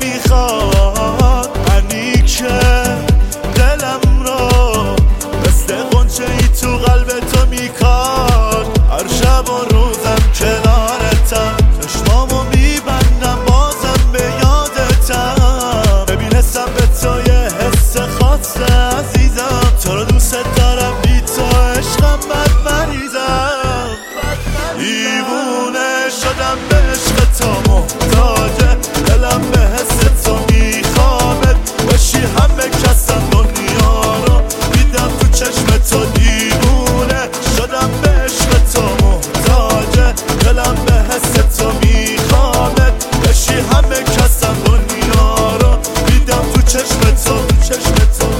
میخواد انی که دلم را مثل غنچه ای تو قلب تو میکاد. هر شب و روزم کنارتم، چشمامو میبندم بازم به یادتم. ببینستم به تو یه حس خاص عزیزم، تو رو دوست دارم بی تو عشقم بد مریضم. دیوونه شدم به عشق تو، محتاج دلم به حس تو میخواد بشی همه کسم دنیا رو دیدم تو چشم تو. دیوونه شدم به عشق تو، محتاج دلم به حس تو میخواد بشی همه کسم دنیا رو دیدم تو چشم تو، تو چشم تو.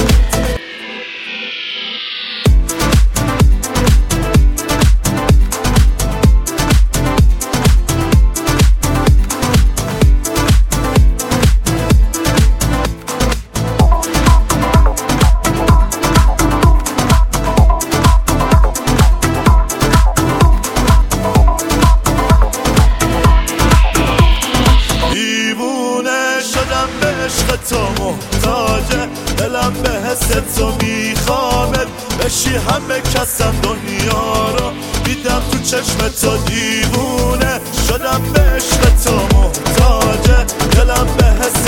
به عشق تو، محتاج دلم به حس تو میخواد بشی همه کسم دنیا رو دیدم تو چشم تو. دیوونه شدم به عشق تو، محتاج دلم به حس